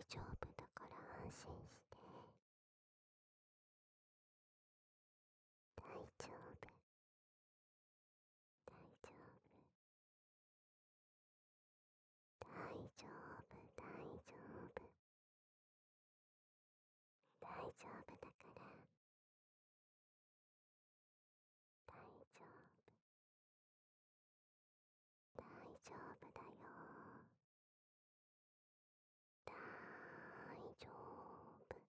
丈夫だから安心して。大丈夫、大丈夫、大丈夫、大丈夫、大丈夫だから。大丈夫、大丈夫だよ。大丈夫、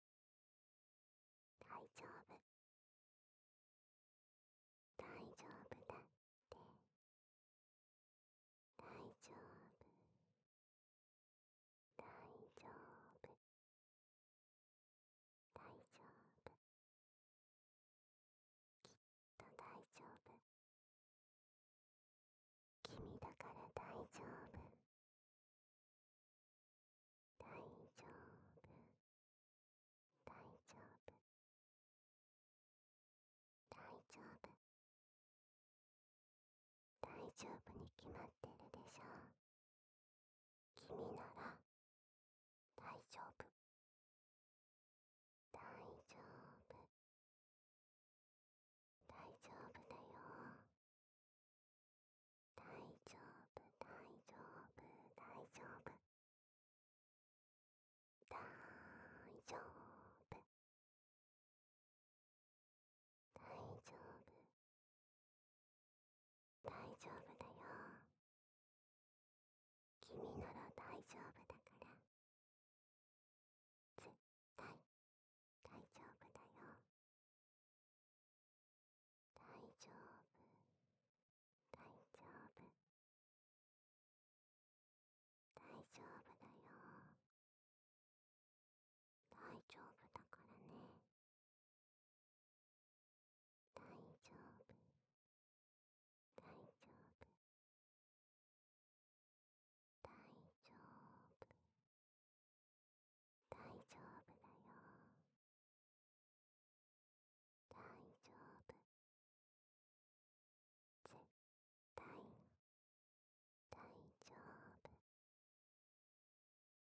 大丈夫、大丈夫だって。大丈夫、大丈夫、大丈夫、と大丈夫。君だから大丈夫。大丈夫、大丈夫、大丈夫、大丈夫に決まってるでしょ。君なら